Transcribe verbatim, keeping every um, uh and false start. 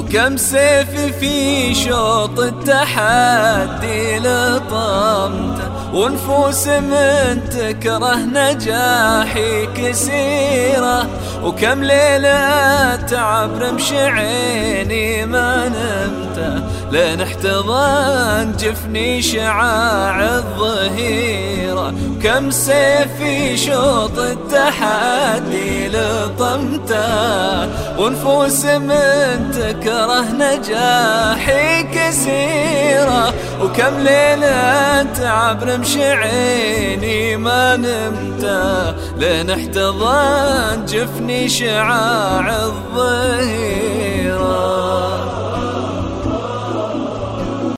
وكم سيف في شوط التحدي لطمته، ونفوس من تكره نجاحي كثيرة، وكم ليلة تعب رمش عيني ما نمته، لين احتضن جفني شعاع الظهيرة. وكم سيف في شوط التحدي لطمته، ونفوس من تكره نجاحي كثيرة، وكم ليلة تعب رمش عيني ما نمته، لين احتضن جفني شعاع الظهيرة.